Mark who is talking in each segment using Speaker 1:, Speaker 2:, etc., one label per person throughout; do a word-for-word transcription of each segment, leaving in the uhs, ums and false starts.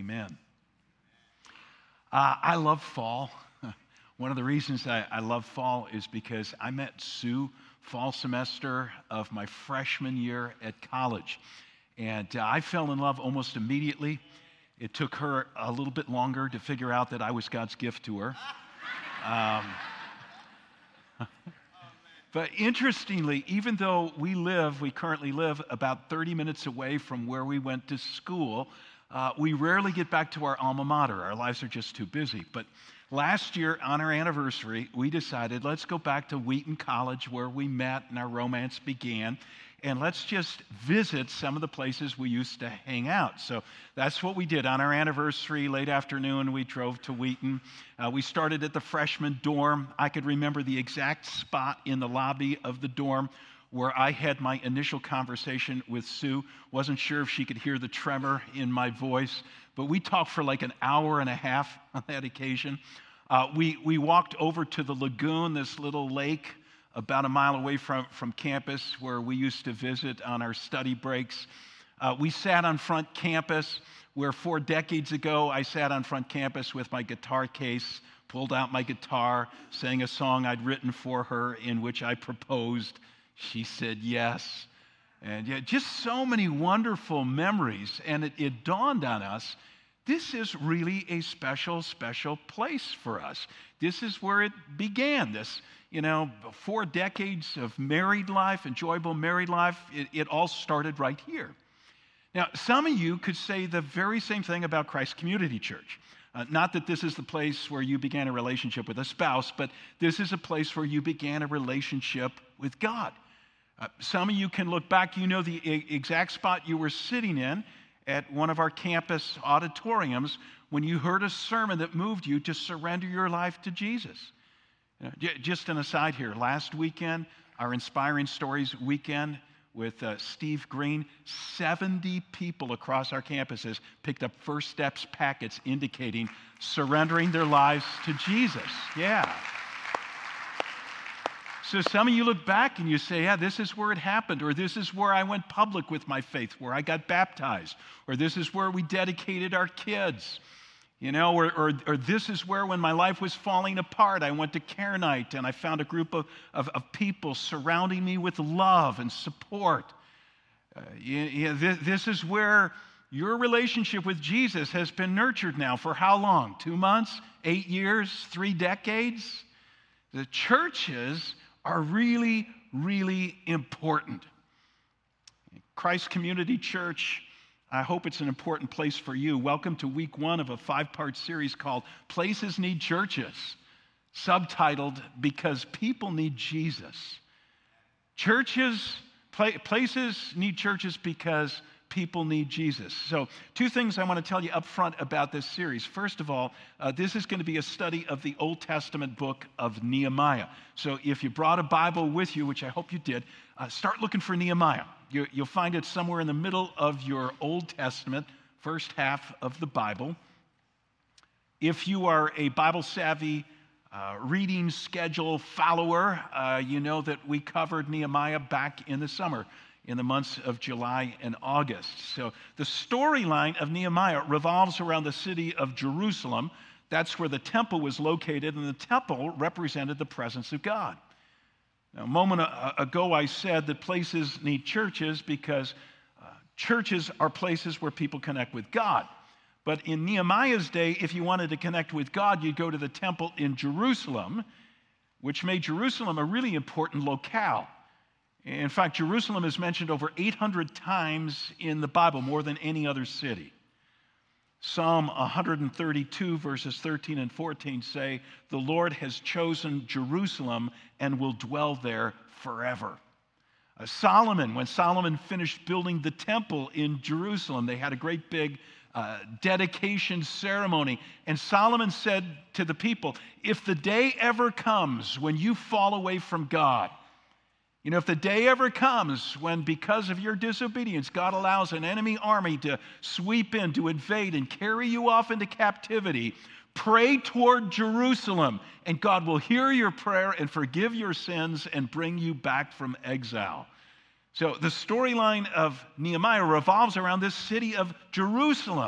Speaker 1: Amen. Uh, I love fall. One of the reasons I, I love fall is because I met Sue fall semester of my freshman year at college. And uh, I fell in love almost immediately. It took her a little bit longer to figure out that I was God's gift to her. Um, but interestingly, even though we live, we currently live about thirty minutes away from where we went to school, uh, we rarely get back to our alma mater. Our lives are just too busy. But last year, on our anniversary, we decided let's go back to Wheaton College where we met and our romance began, and let's just visit some of the places we used to hang out. So that's what we did. On our anniversary, late afternoon, we drove to Wheaton. Uh, we started at the freshman dorm. I could remember the exact spot in the lobby of the dorm where I had my initial conversation with Sue. Wasn't sure if she could hear the tremor in my voice, but we talked for like an hour and a half on that occasion. Uh, we, we walked over to the lagoon, this little lake about a mile away from, from campus where we used to visit on our study breaks. Uh, we sat on front campus where four decades ago I sat on front campus with my guitar case, pulled out my guitar, sang a song I'd written for her in which I proposed. She said yes. And yeah, just so many wonderful memories. And it, it dawned on us, this is really a special, special place for us. This is where it began. This, you know, four decades of married life, enjoyable married life, it, it all started right here. Now, some of you could say the very same thing about Christ Community Church. Uh, not that this is the place where you began a relationship with a spouse, but this is a place where you began a relationship with God. Uh, some of you can look back, you know the e- exact spot you were sitting in at one of our campus auditoriums when you heard a sermon that moved you to surrender your life to Jesus. You know, j- just an aside here, last weekend, our Inspiring Stories weekend with uh, Steve Green, seventy people across our campuses picked up First Steps packets indicating surrendering their lives to Jesus. Yeah. So some of you look back and you say, yeah, this is where it happened, or this is where I went public with my faith, where I got baptized, or this is where we dedicated our kids, you know, or, or, or this is where when my life was falling apart, I went to Care Night and I found a group of, of, of people surrounding me with love and support. Uh, yeah, yeah, this, this is where your relationship with Jesus has been nurtured now for how long? Two months? Eight years? Three decades? The churches are really, really important. Christ Community Church, I hope it's an important place for you. Welcome to week one of a five-part series called Places Need Churches, subtitled Because People Need Jesus. Churches, places need churches because people need Jesus. So two things I want to tell you up front about this series. First of all, uh, this is going to be a study of the Old Testament book of Nehemiah. So if you brought a Bible with you, which I hope you did, uh, start looking for Nehemiah. You, you'll find it somewhere in the middle of your Old Testament, first half of the Bible. If you are a Bible-savvy uh, reading schedule follower, uh, you know that we covered Nehemiah back in the summer, in the months of July and August. So the storyline of Nehemiah revolves around the city of Jerusalem. That's where the temple was located, and the temple represented the presence of God. Now, a moment ago, I said that places need churches because uh, churches are places where people connect with God. But in Nehemiah's day, if you wanted to connect with God, you'd go to the temple in Jerusalem, which made Jerusalem a really important locale. In fact, Jerusalem is mentioned over eight hundred times in the Bible, more than any other city. Psalm one thirty-two, verses thirteen and fourteen say, "The Lord has chosen Jerusalem and will dwell there forever." Uh, Solomon, when Solomon finished building the temple in Jerusalem, they had a great big uh, dedication ceremony. And Solomon said to the people, if the day ever comes when you fall away from God, you know, if the day ever comes when, because of your disobedience, God allows an enemy army to sweep in, to invade, and carry you off into captivity, pray toward Jerusalem, and God will hear your prayer and forgive your sins and bring you back from exile. So the storyline of Nehemiah revolves around this city of Jerusalem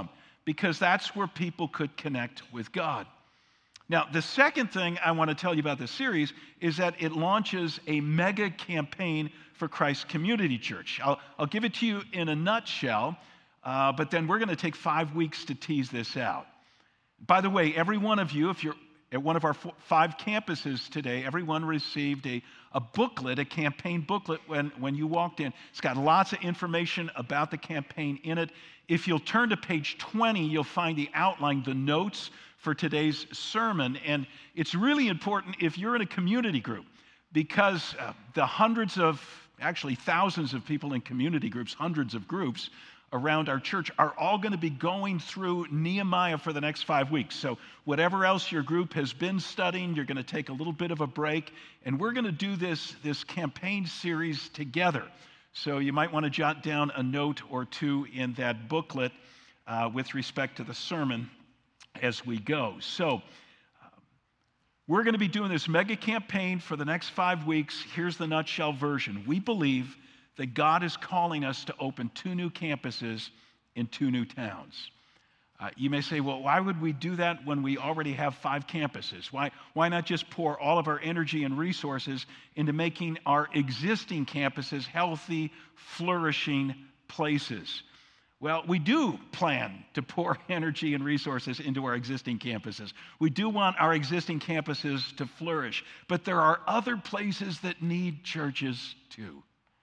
Speaker 1: because that's where people could connect with God. Now, the second thing I want to tell you about this series is that it launches a mega campaign for Christ Community Church. I'll, I'll give it to you in a nutshell, uh, but then we're going to take five weeks to tease this out. By the way, every one of you, if you're at one of our four, five campuses today, everyone received a, a booklet, a campaign booklet when, when you walked in. It's got lots of information about the campaign in it. If you'll turn to page twenty, you'll find the outline, the notes for today's sermon. And it's really important if you're in a community group, because uh, the hundreds of, actually thousands of people in community groups, hundreds of groups around our church are all going to be going through Nehemiah for the next five weeks. So whatever else your group has been studying, you're going to take a little bit of a break, and we're going to do this, this campaign series together. So you might want to jot down a note or two in that booklet uh, with respect to the sermon as we go. So uh, we're going to be doing this mega campaign for the next five weeks. Here's the nutshell version. We believe that God is calling us to open two new campuses in two new towns. Uh, you may say, well, why would we do that when we already have five campuses? Why, why not just pour all of our energy and resources into making our existing campuses healthy, flourishing places? Well, we do plan to pour energy and resources into our existing campuses. We do want our existing campuses to flourish, but there are other places that need churches too.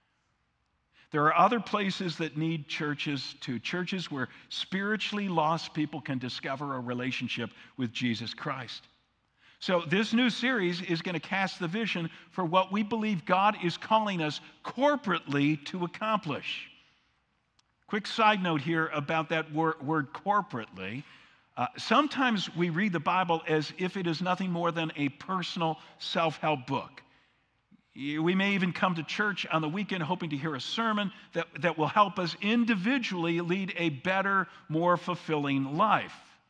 Speaker 1: There are other places that need churches too, churches where spiritually lost people can discover a relationship with Jesus Christ. So this new series is going to cast the vision for what we believe God is calling us corporately to accomplish. Quick side note here about that word, word corporately. Uh, sometimes we read the Bible as if it is nothing more than a personal self-help book. We may even come to church on the weekend hoping to hear a sermon that, that will help us individually lead a better, more fulfilling life.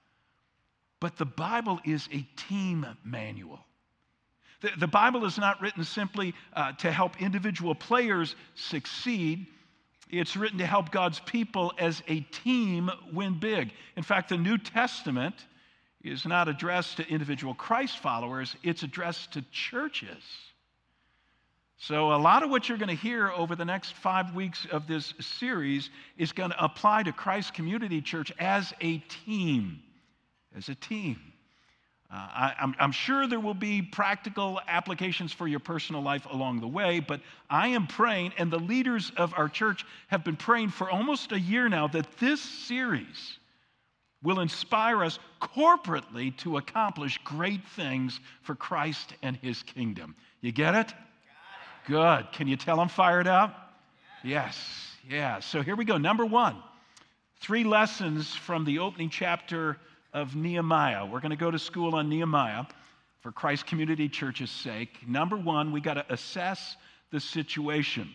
Speaker 1: But the Bible is a team manual. The, the Bible is not written simply uh, to help individual players succeed. It's written to help God's people as a team win big. In fact, the New Testament is not addressed to individual Christ followers, it's addressed to churches. So a lot of what you're going to hear over the next five weeks of this series is going to apply to Christ Community Church as a team, as a team. Uh, I, I'm, I'm sure there will be practical applications for your personal life along the way, but I am praying, and the leaders of our church have been praying for almost a year now, that this series will inspire us corporately to accomplish great things for Christ and His kingdom. You get it? Good. Can you tell I'm fired up? Yes. Yeah. So here we go. Number one, three lessons from the opening chapter of Nehemiah. We're going to go to school on Nehemiah for Christ Community Church's sake. Number one, we got to assess the situation.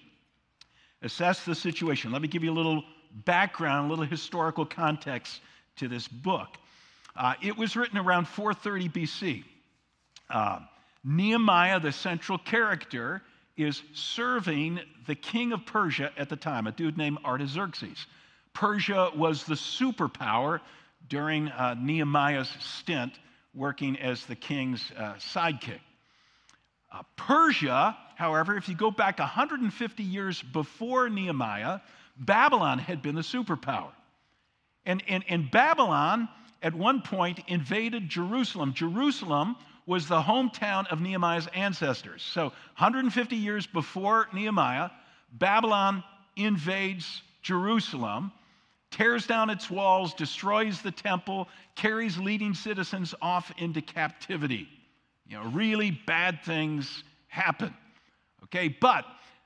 Speaker 1: Assess the situation. Let me give you a little background, a little historical context to this book. Uh, it was written around four thirty B C. Uh, Nehemiah, the central character, is serving the king of Persia at the time, a dude named Artaxerxes. Persia was the superpower during uh, Nehemiah's stint working as the king's uh, sidekick. Uh, Persia, however, if you go back one hundred fifty years before Nehemiah, Babylon had been the superpower. And, and, and Babylon, at one point, invaded Jerusalem. Jerusalem was the hometown of Nehemiah's ancestors. So one hundred fifty years before Nehemiah, Babylon invades Jerusalem, tears down its walls, destroys the temple, carries leading citizens off into captivity. You know, really bad things happen. Okay, but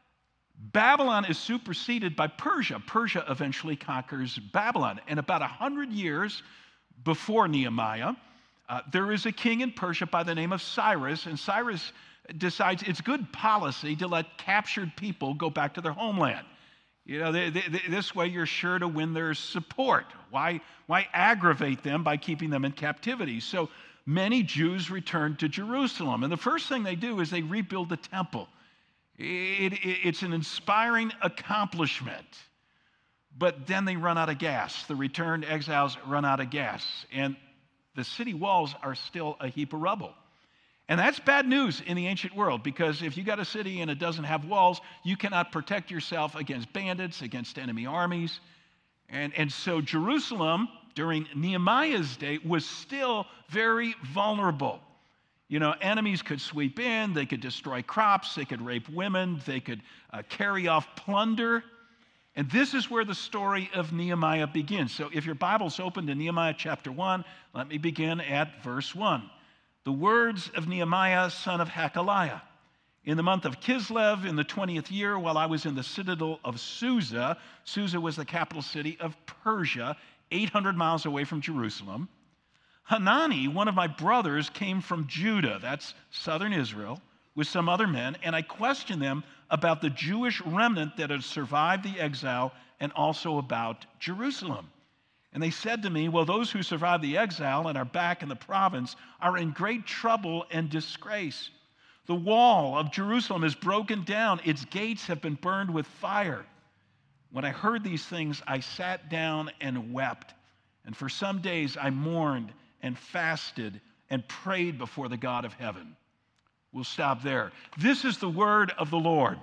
Speaker 1: Babylon is superseded by Persia. Persia eventually conquers Babylon. And about one hundred years before Nehemiah, Uh, there is a king in Persia by the name of Cyrus, and Cyrus decides it's good policy to let captured people go back to their homeland. You know, they, they, they, this way you're sure to win their support. Why, why aggravate them by keeping them in captivity? So many Jews return to Jerusalem, and the first thing they do is they rebuild the temple. It, it, it's an inspiring accomplishment. But then they run out of gas. The returned exiles run out of gas. And the city walls are still a heap of rubble. And that's bad news in the ancient world, because if you got a city and it doesn't have walls, you cannot protect yourself against bandits, against enemy armies. And, and so Jerusalem, during Nehemiah's day, was still very vulnerable. You know, enemies could sweep in, they could destroy crops, they could rape women, they could uh, carry off plunder. And this is where the story of Nehemiah begins. So if your Bible's open to Nehemiah chapter one, let me begin at verse one. The words of Nehemiah, son of Hakaliah. In the month of Kislev, in the twentieth year, while I was in the citadel of Susa, Susa was the capital city of Persia, eight hundred miles away from Jerusalem, Hanani, one of my brothers, came from Judah, that's southern Israel, with some other men, and I questioned them about the Jewish remnant that had survived the exile and also about Jerusalem. And they said to me, well, those who survived the exile and are back in the province are in great trouble and disgrace. The wall of Jerusalem is broken down. Its gates have been burned with fire. When I heard these things, I sat down and wept. And for some days I mourned and fasted and prayed before the God of heaven. We'll stop there. This is the word of the Lord.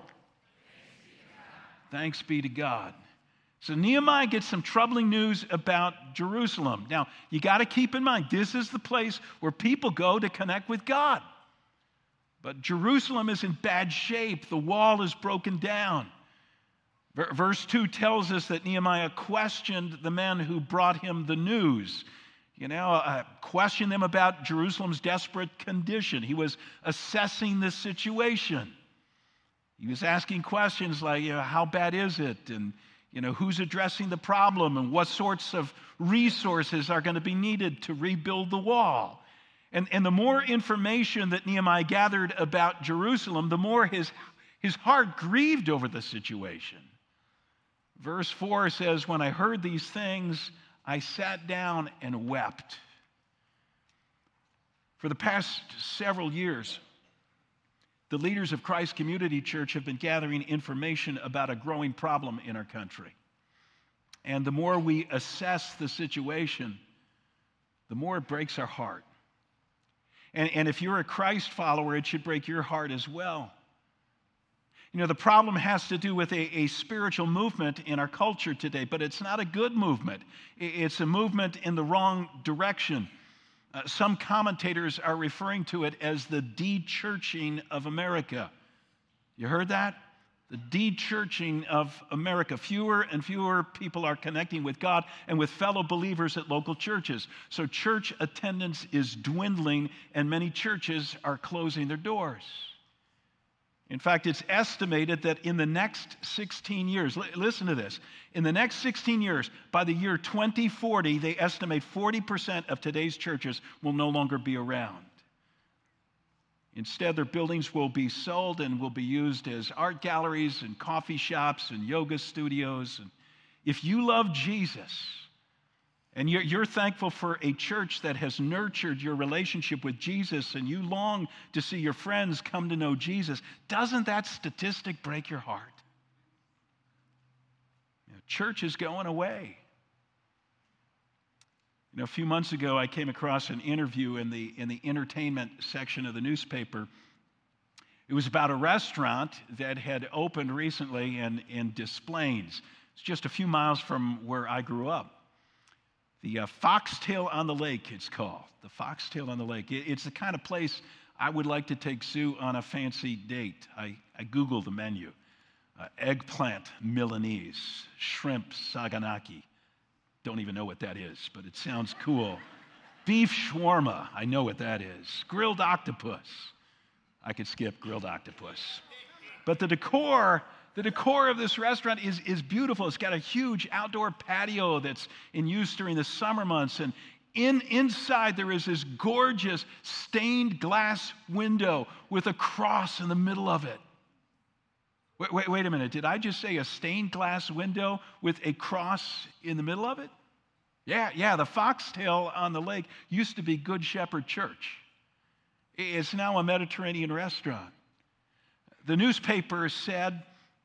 Speaker 1: Thanks be to God. So Nehemiah gets some troubling news about Jerusalem. Now, you got to keep in mind, this is the place where people go to connect with God. But Jerusalem is in bad shape. The wall is broken down. Verse two tells us that Nehemiah questioned the men who brought him the news. You know, uh, questioned them about Jerusalem's desperate condition. He was assessing the situation. He was asking questions like, you know, how bad is it? And You know, who's addressing the problem and what sorts of resources are going to be needed to rebuild the wall. And, and the more information that Nehemiah gathered about Jerusalem, the more his, his heart grieved over the situation. Verse four says, when I heard these things, I sat down and wept. For the past several years, the leaders of Christ Community Church have been gathering information about a growing problem in our country. And the more we assess the situation, the more it breaks our heart. And, and if you're a Christ follower, it should break your heart as well. You know, the problem has to do with a, a spiritual movement in our culture today, but it's not a good movement. It's a movement in the wrong direction. Uh, some commentators are referring to it as the de-churching of America. You heard that? The de-churching of America. Fewer and fewer people are connecting with God and with fellow believers at local churches. So church attendance is dwindling, and many churches are closing their doors. In fact, it's estimated that in the next sixteen years, listen to this, in the next sixteen years, by the year twenty forty, they estimate forty percent of today's churches will no longer be around. Instead, their buildings will be sold and will be used as art galleries and coffee shops and yoga studios. And if you love Jesus, and you're, you're thankful for a church that has nurtured your relationship with Jesus, and you long to see your friends come to know Jesus, doesn't that statistic break your heart? You know, church is going away. You know, a few months ago, I came across an interview in the, in the entertainment section of the newspaper. It was about a restaurant that had opened recently in, in Des Plaines. It's just a few miles from where I grew up. The uh, Foxtail on the Lake, it's called. The Foxtail on the Lake. It, it's the kind of place I would like to take Sue on a fancy date. I, I Googled the menu. Uh, eggplant Milanese, shrimp saganaki. Don't even know what that is, but it sounds cool. Beef shawarma, I know what that is. Grilled octopus. I could skip grilled octopus. But the decor... The decor of this restaurant is, is beautiful. It's got a huge outdoor patio that's in use during the summer months. And in, inside there is this gorgeous stained glass window with a cross in the middle of it. Wait, wait, wait a minute. Did I just say a stained glass window with a cross in the middle of it? Yeah, yeah. The Foxtail on the Lake used to be Good Shepherd Church. It's now a Mediterranean restaurant. The newspaper said,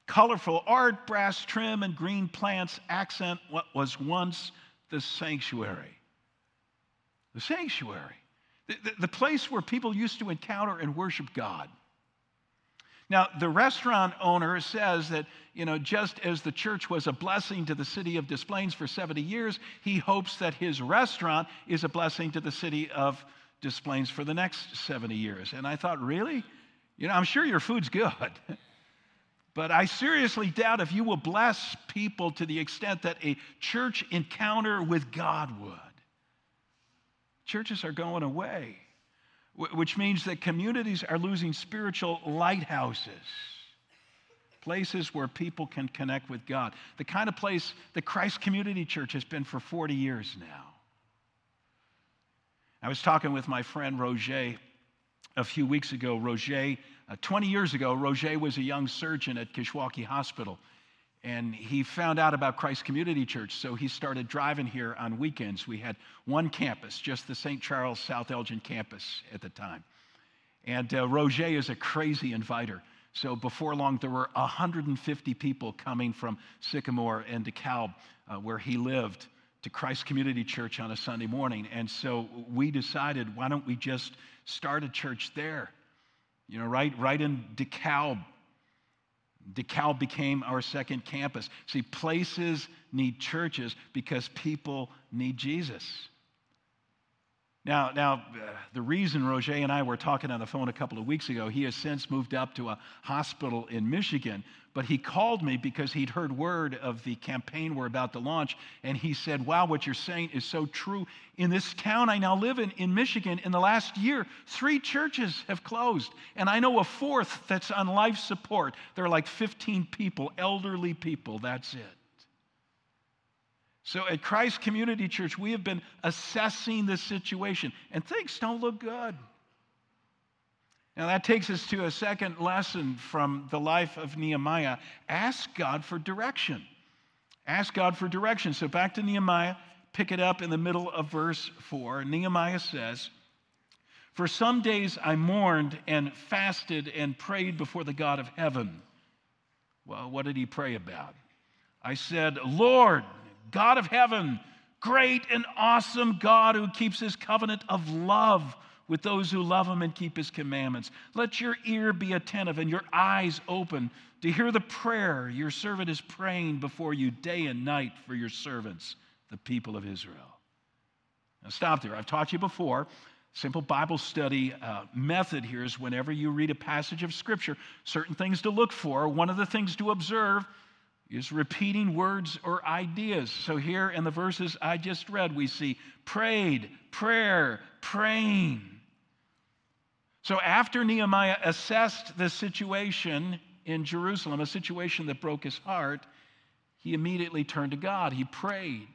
Speaker 1: Colorful art, brass trim, and green plants accent what was once the sanctuary. The sanctuary. The, the, the place where people used to encounter and worship God. Now, the restaurant owner says that, you know, just as the church was a blessing to the city of Des Plaines for seventy years, he hopes that his restaurant is a blessing to the city of Des Plaines for the next seventy years. And I thought, really? You know, I'm sure your food's good. But I seriously doubt if you will bless people to the extent that a church encounter with God would. Churches are going away, which means that communities are losing spiritual lighthouses, places where people can connect with God. The kind of place that Christ Community Church has been for forty years now. I was talking with my friend Roger a few weeks ago. Roger, uh, twenty years ago, Roger was a young surgeon at Kishwaukee Hospital. And he found out about Christ Community Church, so he started driving here on weekends. We had one campus, just the Saint Charles South Elgin campus at the time. And uh, Roger is a crazy inviter. So before long, there were one hundred fifty people coming from Sycamore and DeKalb, uh, where he lived, to Christ Community Church on a Sunday morning. And so we decided, why don't we just start a church there? You know, right, right in DeKalb. DeKalb became our second campus. See, places need churches because people need Jesus. Now, now uh, the reason Roger and I were talking on the phone a couple of weeks ago, he has since moved up to a hospital in Michigan, but he called me because he'd heard word of the campaign we're about to launch, and he said, wow, what you're saying is so true. In this town I now live in, in Michigan, in the last year, three churches have closed, and I know a fourth that's on life support. There are like fifteen people, elderly people, that's it. So at Christ Community Church, we have been assessing the situation, and things don't look good. Now that takes us to a second lesson from the life of Nehemiah. Ask God for direction. Ask God for direction. So back to Nehemiah, pick it up in the middle of verse four. Nehemiah says, "For some days I mourned and fasted and prayed before the God of heaven." Well, what did he pray about? I said, "Lord, God of heaven, great and awesome God who keeps his covenant of love with those who love him and keep his commandments. Let your ear be attentive and your eyes open to hear the prayer your servant is praying before you day and night for your servants, the people of Israel." Now stop there. I've taught you before. Simple Bible study uh, method here is whenever you read a passage of Scripture, certain things to look for. One of the things to observe is repeating words or ideas. So here in the verses I just read, we see prayed, prayer, praying. So after Nehemiah assessed the situation in Jerusalem, a situation that broke his heart, he immediately turned to God. He prayed.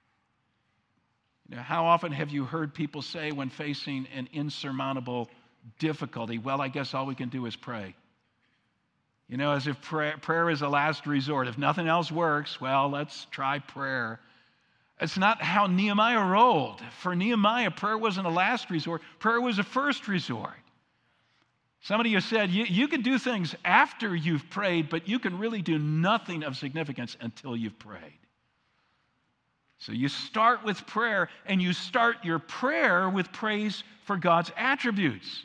Speaker 1: You know, how often have you heard people say when facing an insurmountable difficulty, well, I guess all we can do is pray? You know, as if prayer, prayer is a last resort. If nothing else works, well, let's try prayer. It's not how Nehemiah rolled. For Nehemiah, prayer wasn't a last resort. Prayer was a first resort. Somebody has said, you, you can do things after you've prayed, but you can really do nothing of significance until you've prayed. So you start with prayer, and you start your prayer with praise for God's attributes.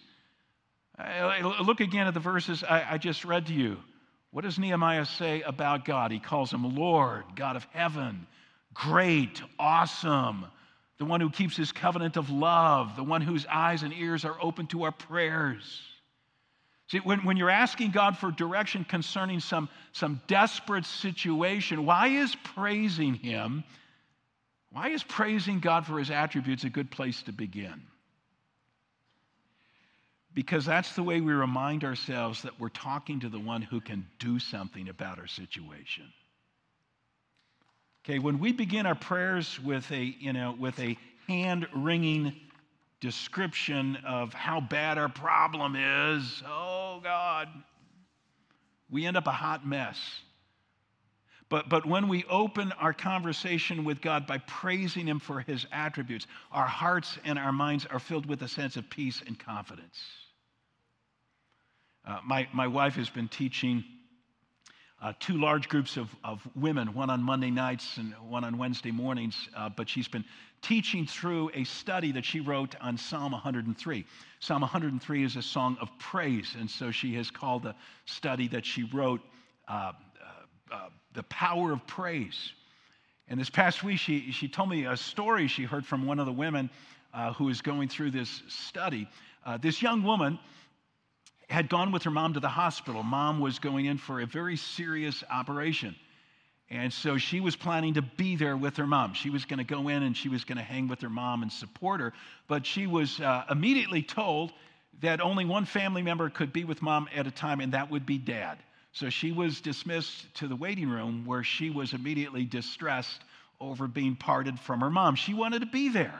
Speaker 1: Look again at the verses I, I just read to you. What does Nehemiah say about God? He calls him Lord, God of heaven, great, awesome, the one who keeps his covenant of love, the one whose eyes and ears are open to our prayers. See, when, when you're asking God for direction concerning some, some desperate situation, why is praising him, why is praising God for his attributes a good place to begin? Because that's the way we remind ourselves that we're talking to the one who can do something about our situation. Okay, when we begin our prayers with a, you know, with a hand-wringing description of how bad our problem is, oh God, we end up a hot mess. But, but when we open our conversation with God by praising him for his attributes, our hearts and our minds are filled with a sense of peace and confidence. Uh, my, my wife has been teaching uh, two large groups of, of women, one on Monday nights and one on Wednesday mornings, uh, but she's been teaching through a study that she wrote on Psalm one hundred three. Psalm one hundred three is a song of praise, and so she has called the study that she wrote uh, uh, uh, The Power of Praise. And this past week, she, she told me a story she heard from one of the women uh, who is going through this study. Uh, this young woman had gone with her mom to the hospital. Mom was going in for a very serious operation. And so she was planning to be there with her mom. She was going to go in and she was going to hang with her mom and support her. But she was uh, immediately told that only one family member could be with mom at a time, and that would be dad. So she was dismissed to the waiting room, where she was immediately distressed over being parted from her mom. She wanted to be there.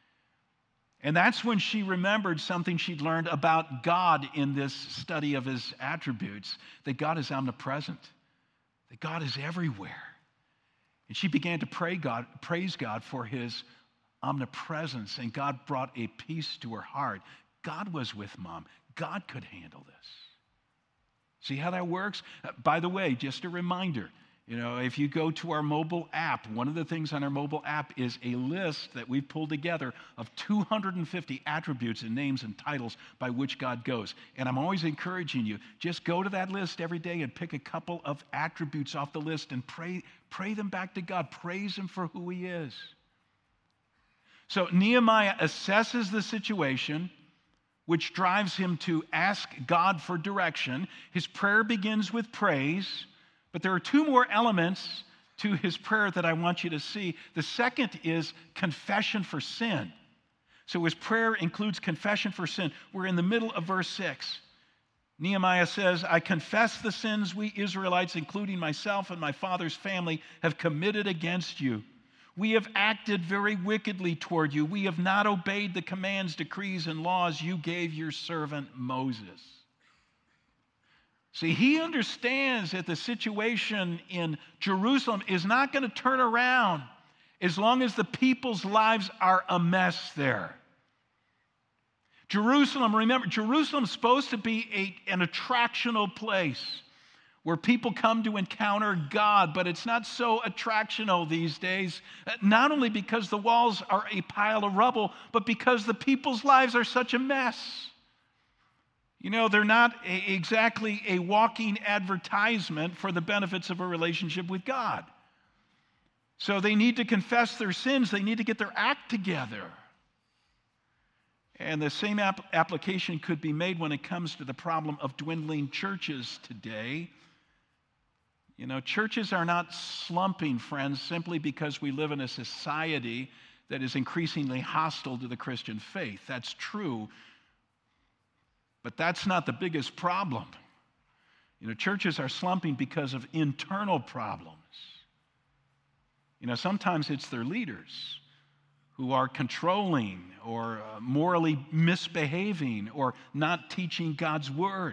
Speaker 1: And that's when she remembered something she'd learned about God in this study of his attributes, that God is omnipresent, that God is everywhere. And she began to pray God, praise God for his omnipresence, and God brought a peace to her heart. God was with mom. God could handle this. See how that works? Uh, by the way, just a reminder, you know, if you go to our mobile app, one of the things on our mobile app is a list that we've pulled together of two hundred fifty attributes and names and titles by which God goes. And I'm always encouraging you, just go to that list every day and pick a couple of attributes off the list and pray, pray them back to God. Praise him for who he is. So Nehemiah assesses the situation, which drives him to ask God for direction. His prayer begins with praise, but there are two more elements to his prayer that I want you to see. The second is confession for sin. So his prayer includes confession for sin. We're in the middle of verse six. Nehemiah says, I confess the sins we Israelites, including myself and my father's family, have committed against you. We have acted very wickedly toward you. We have not obeyed the commands, decrees, and laws you gave your servant Moses. See, he understands that the situation in Jerusalem is not going to turn around as long as the people's lives are a mess there. Jerusalem, remember, Jerusalem's supposed to be a, an attractional place where people come to encounter God, but it's not so attractional these days, not only because the walls are a pile of rubble, but because the people's lives are such a mess. You know, they're not a, exactly a walking advertisement for the benefits of a relationship with God. So they need to confess their sins. They need to get their act together. And the same ap- application could be made when it comes to the problem of dwindling churches today. You know, churches are not slumping, friends, simply because we live in a society that is increasingly hostile to the Christian faith. That's true, but that's not the biggest problem. You know, churches are slumping because of internal problems. You know, sometimes it's their leaders who are controlling or uh, morally misbehaving or not teaching God's word.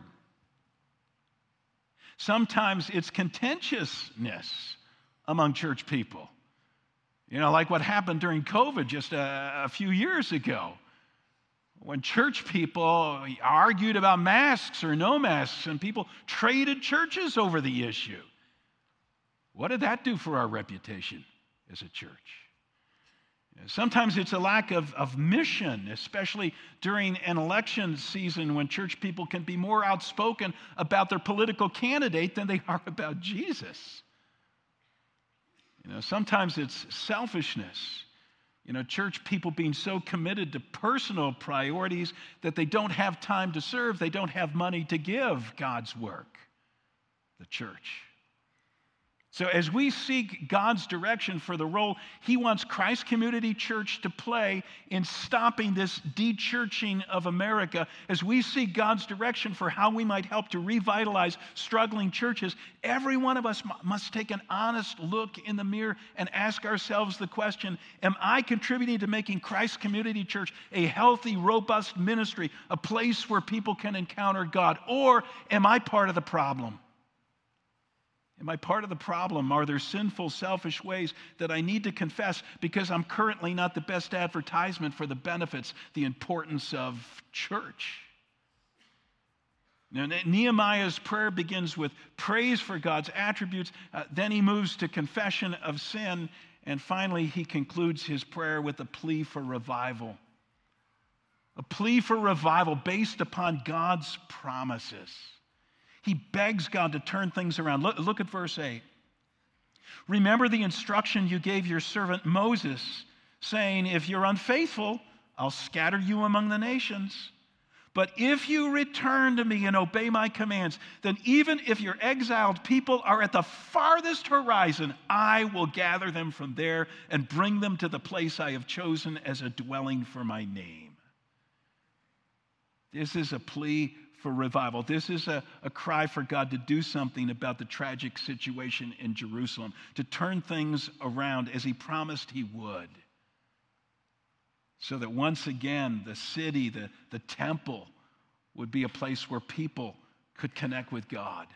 Speaker 1: Sometimes it's contentiousness among church people. You know, like what happened during COVID just a, a few years ago, when church people argued about masks or no masks, and people traded churches over the issue. What did that do for our reputation as a church? Sometimes it's a lack of, of mission, especially during an election season when church people can be more outspoken about their political candidate than they are about Jesus. You know, sometimes it's selfishness. You know, church people being so committed to personal priorities that they don't have time to serve, they don't have money to give God's work, the church. So as we seek God's direction for the role he wants Christ Community Church to play in stopping this de-churching of America, as we seek God's direction for how we might help to revitalize struggling churches, every one of us must take an honest look in the mirror and ask ourselves the question, am I contributing to making Christ Community Church a healthy, robust ministry, a place where people can encounter God, or am I part of the problem? Am I part of the problem? Are there sinful, selfish ways that I need to confess because I'm currently not the best advertisement for the benefits, the importance of church? Now, Nehemiah's prayer begins with praise for God's attributes. Uh, then he moves to confession of sin. And finally, he concludes his prayer with a plea for revival. A plea for revival based upon God's promises. He begs God to turn things around. Look, look at verse eight. Remember the instruction you gave your servant Moses, saying, if you're unfaithful, I'll scatter you among the nations. But if you return to me and obey my commands, then even if your exiled people are at the farthest horizon, I will gather them from there and bring them to the place I have chosen as a dwelling for my name. This is a plea for revival. This is a, a cry for God to do something about the tragic situation in Jerusalem, to turn things around as he promised he would. So that once again, the city, the, the temple, would be a place where people could connect with God.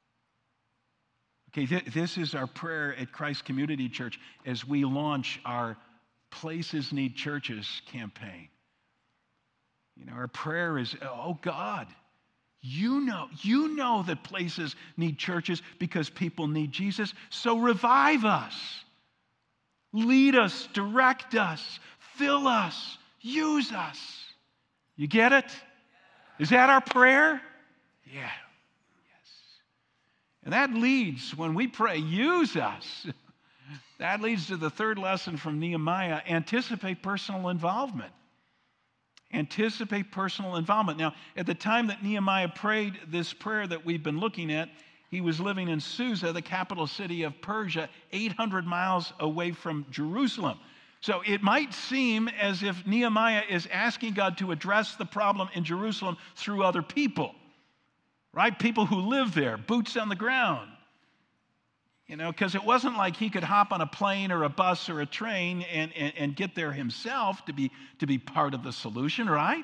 Speaker 1: Okay, th- this is our prayer at Christ Community Church as we launch our Places Need Churches campaign. You know, our prayer is, oh God, you know, you know that places need churches because people need Jesus, so revive us. Lead us, direct us, fill us, use us. You get it? Is that our prayer? Yeah. Yes. And that leads, when we pray, use us, that leads to the third lesson from Nehemiah: anticipate personal involvement. Anticipate personal involvement. Now, at the time that Nehemiah prayed this prayer that we've been looking at, he was living in Susa, the capital city of Persia, eight hundred miles away from Jerusalem. So it might seem as if Nehemiah is asking God to address the problem in Jerusalem through other people, right? People who live there, boots on the ground. You know, because it wasn't like he could hop on a plane or a bus or a train and, and, and get there himself to be, to be part of the solution, right?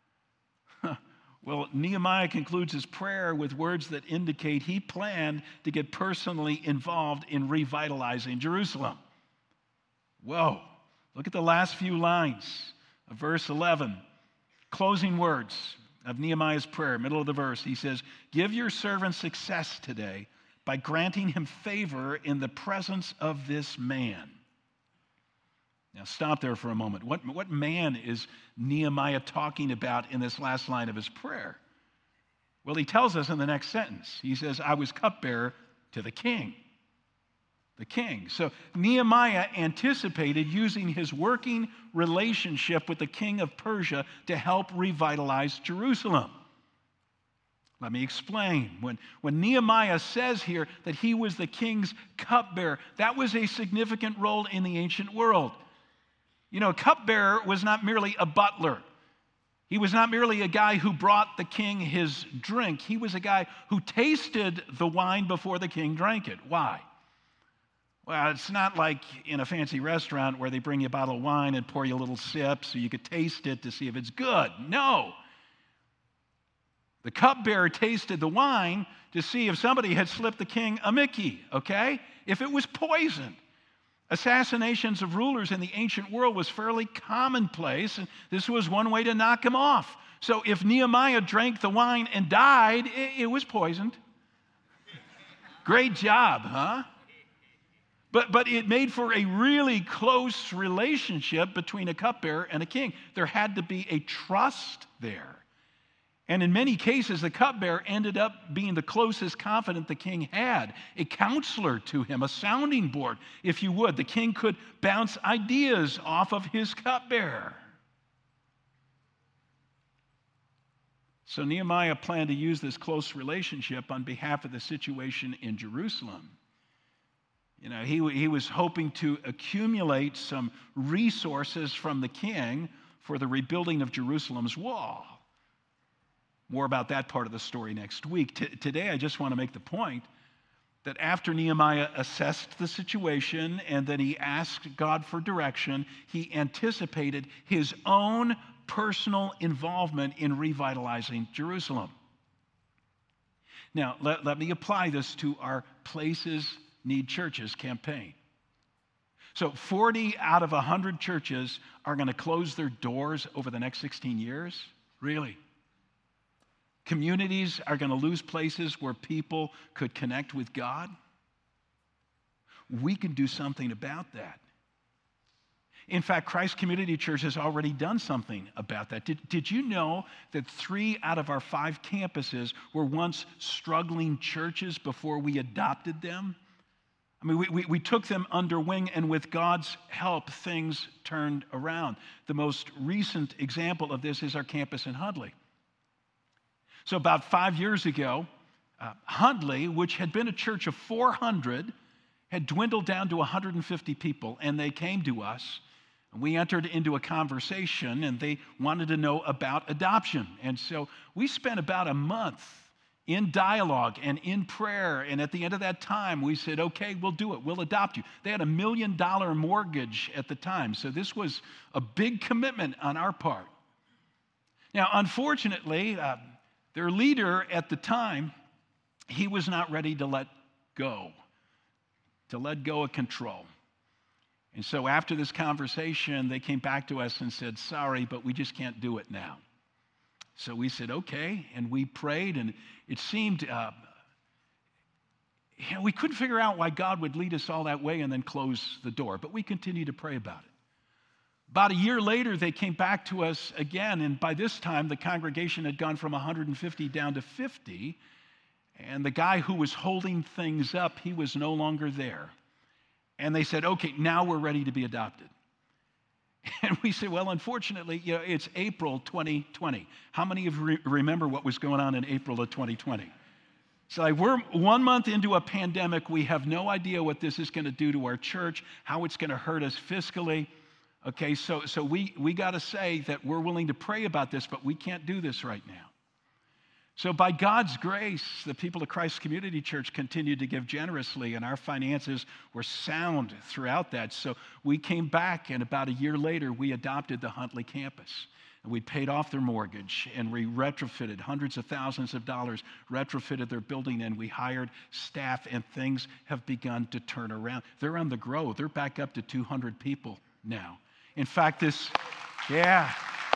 Speaker 1: Well, Nehemiah concludes his prayer with words that indicate he planned to get personally involved in revitalizing Jerusalem. Whoa. Look at the last few lines of verse eleven. Closing words of Nehemiah's prayer, middle of the verse. He says, give your servant success today by granting him favor in the presence of this man. Now stop there for a moment. What, what man is Nehemiah talking about in this last line of his prayer? Well, he tells us in the next sentence. He says, I was cupbearer to the king. The king. So Nehemiah anticipated using his working relationship with the king of Persia to help revitalize Jerusalem. Let me explain. When, when Nehemiah says here that he was the king's cupbearer, that was a significant role in the ancient world. You know, a cupbearer was not merely a butler. He was not merely a guy who brought the king his drink. He was a guy who tasted the wine before the king drank it. Why? Well, it's not like in a fancy restaurant where they bring you a bottle of wine and pour you a little sip so you could taste it to see if it's good. No. The cupbearer tasted the wine to see if somebody had slipped the king a Mickey, okay? If it was poisoned. Assassinations of rulers in the ancient world was fairly commonplace, and this was one way to knock him off. So if Nehemiah drank the wine and died, it, it was poisoned. Great job, huh? But, but it made for a really close relationship between a cupbearer and a king. There had to be a trust there. And in many cases, the cupbearer ended up being the closest confidant the king had, a counselor to him, a sounding board, if you would. The king could bounce ideas off of his cupbearer. So Nehemiah planned to use this close relationship on behalf of the situation in Jerusalem. You know, he, he was hoping to accumulate some resources from the king for the rebuilding of Jerusalem's wall. More about that part of the story next week. T- today, I just want to make the point that after Nehemiah assessed the situation and then he asked God for direction, he anticipated his own personal involvement in revitalizing Jerusalem. Now, let, let me apply this to our Places Need Churches campaign. So forty out of one hundred churches are going to close their doors over the next sixteen years? Really? Communities are going to lose places where people could connect with God. We can do something about that. In fact, Christ Community Church has already done something about that. Did, did you know that three out of our five campuses were once struggling churches before we adopted them? I mean, we, we, we took them under wing, and with God's help, things turned around. The most recent example of this is our campus in Hundley. So about five years ago, uh, Hundley, which had been a church of four hundred, had dwindled down to one hundred fifty people, and they came to us. And we entered into a conversation, and they wanted to know about adoption. And so we spent about a month in dialogue and in prayer. And at the end of that time, we said, okay, we'll do it. We'll adopt you. They had a million dollar mortgage at the time. So this was a big commitment on our part. Now, unfortunately, uh, their leader at the time, he was not ready to let go, to let go of control. And so after this conversation, they came back to us and said, sorry, but we just can't do it now. So we said, okay, and we prayed, and it seemed, uh, you know, we couldn't figure out why God would lead us all that way and then close the door, but we continued to pray about it. About a year later, they came back to us again, and by this time, the congregation had gone from one hundred fifty down to fifty, and the guy who was holding things up, he was no longer there. And they said, okay, now we're ready to be adopted. And we said, well, unfortunately, you know, it's April twenty twenty. How many of you re- remember what was going on in April of twenty twenty? So like, we're one month into a pandemic. We have no idea what this is going to do to our church, how it's going to hurt us fiscally. Okay, so, so we, we got to say that we're willing to pray about this, but we can't do this right now. So by God's grace, the people of Christ Community Church continued to give generously, and our finances were sound throughout that. So we came back, and about a year later, we adopted the Hundley campus. And we paid off their mortgage, and we retrofitted hundreds of thousands of dollars, retrofitted their building, and we hired staff, and things have begun to turn around. They're on the grow. They're back up to two hundred people now. In fact, this, yeah.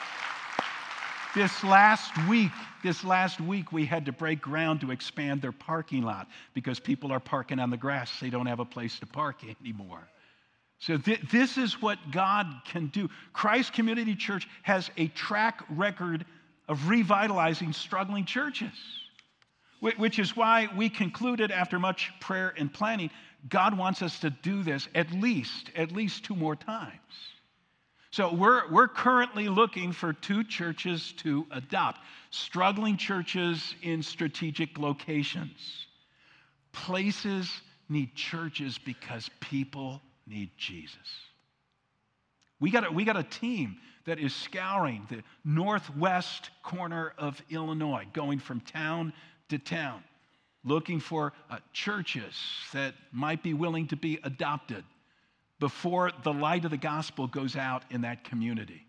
Speaker 1: This last week, this last week, we had to break ground to expand their parking lot because people are parking on the grass. They don't have a place to park anymore. So th- this is what God can do. Christ Community Church has a track record of revitalizing struggling churches, which is why we concluded after much prayer and planning, God wants us to do this at least, at least two more times. So we're, we're currently looking for two churches to adopt, struggling churches in strategic locations. Places need churches because people need Jesus. We got a, we got a team that is scouring the northwest corner of Illinois, going from town to town, looking for uh, churches that might be willing to be adopted before the light of the gospel goes out in that community.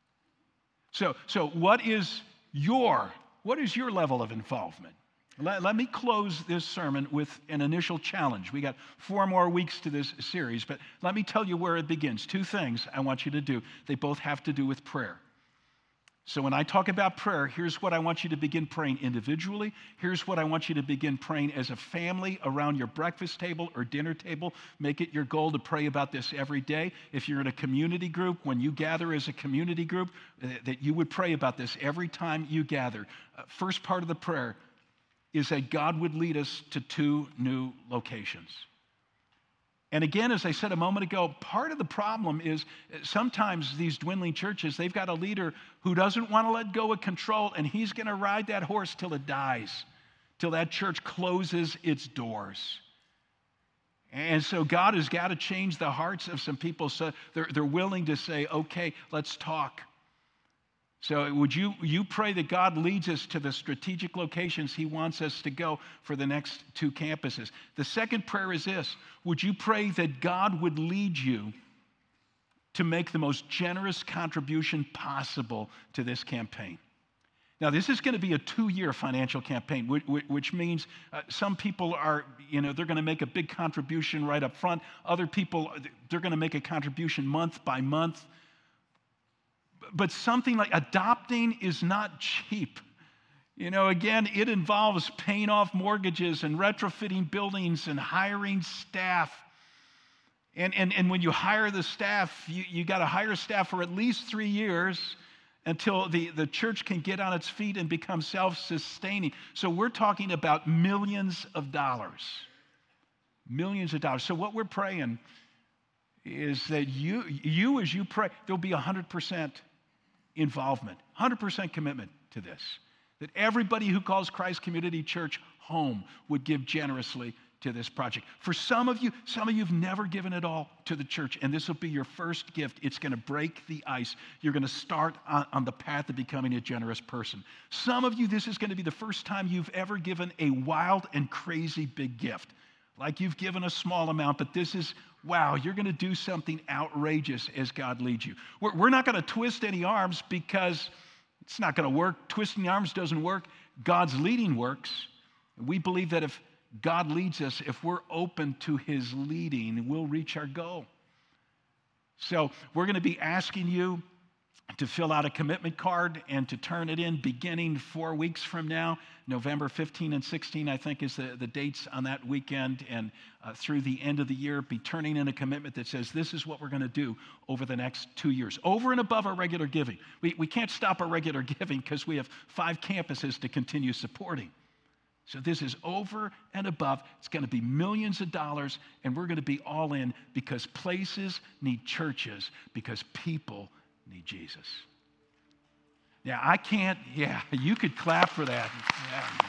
Speaker 1: So, so what is your, what is your level of involvement? Let, let me close this sermon with an initial challenge. We got four more weeks to this series, but let me tell you where it begins. Two things I want you to do. They both have to do with prayer. So when I talk about prayer, here's what I want you to begin praying individually. Here's what I want you to begin praying as a family around your breakfast table or dinner table. Make it your goal to pray about this every day. If you're in a community group, when you gather as a community group, that you would pray about this every time you gather. Uh, first part of the prayer is that God would lead us to two new locations. And again, as I said a moment ago, part of the problem is sometimes these dwindling churches, they've got a leader who doesn't want to let go of control, and he's going to ride that horse till it dies, till that church closes its doors. And so God has got to change the hearts of some people so they're, they're willing to say, okay, let's talk. So would you, you pray that God leads us to the strategic locations he wants us to go for the next two campuses? The second prayer is this. Would you pray that God would lead you to make the most generous contribution possible to this campaign? Now, this is going to be a two-year financial campaign, which, which means uh, some people are, you know, they're going to make a big contribution right up front. Other people, they're going to make a contribution month by month. But something like adopting is not cheap. You know, again, it involves paying off mortgages and retrofitting buildings and hiring staff. And, and, and when you hire the staff, you, you got to hire staff for at least three years until the, the church can get on its feet and become self-sustaining. So we're talking about millions of dollars. Millions of dollars. So what we're praying is that you, you as you pray, there'll be one hundred percent involvement, one hundred percent commitment to this. That everybody who calls Christ Community Church home would give generously to this project. For some of you, some of you have never given it all to the church, and this will be your first gift. It's going to break the ice. You're going to start on, on the path of becoming a generous person. Some of you, this is going to be the first time you've ever given a wild and crazy big gift. Like you've given a small amount, but this is, wow, you're going to do something outrageous as God leads you. We're, we're not going to twist any arms because it's not going to work. Twisting the arms doesn't work. God's leading works. We believe that if God leads us, if we're open to his leading, we'll reach our goal. So we're going to be asking you to fill out a commitment card and to turn it in beginning four weeks from now. November fifteenth and sixteenth, I think, is the, the dates on that weekend. And uh, through the end of the year, be turning in a commitment that says, this is what we're going to do over the next two years, over and above our regular giving. We, we can't stop our regular giving because we have five campuses to continue supporting. So this is over and above. It's going to be millions of dollars, and we're going to be all in because places need churches, because people need Jesus. Yeah, I can't, yeah, you could clap for that. Yeah.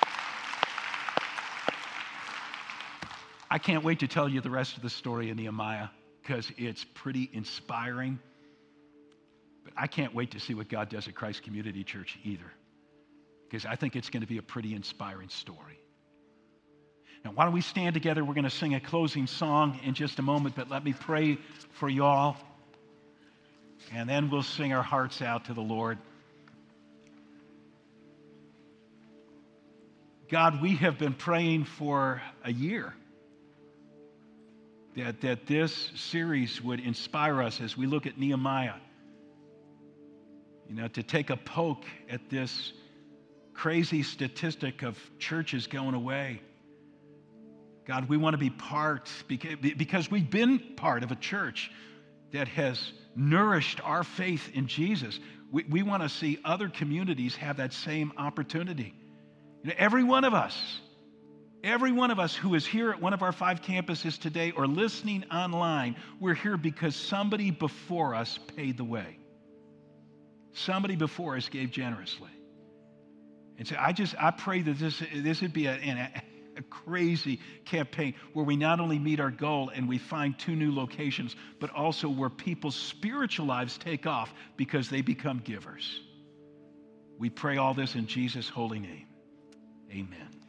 Speaker 1: I can't wait to tell you the rest of the story of Nehemiah because it's pretty inspiring. But I can't wait to see what God does at Christ Community Church either, because I think it's going to be a pretty inspiring story. Now, why don't we stand together? We're going to sing a closing song in just a moment, but let me pray for you all, and then we'll sing our hearts out to the Lord. God, we have been praying for a year that, that this series would inspire us as we look at Nehemiah. You know, to take a poke at this crazy statistic of churches going away. God, we want to be part, because we've been part of a church that has nourished our faith in Jesus. We, we want to see other communities have that same opportunity. You know, every one of us, every one of us who is here at one of our five campuses today or listening online, we're here because somebody before us paid the way. Somebody before us gave generously. And so I just, I pray that this, this would be a, a, a crazy campaign where we not only meet our goal and we find two new locations, but also where people's spiritual lives take off because they become givers. We pray all this in Jesus' holy name. Amen.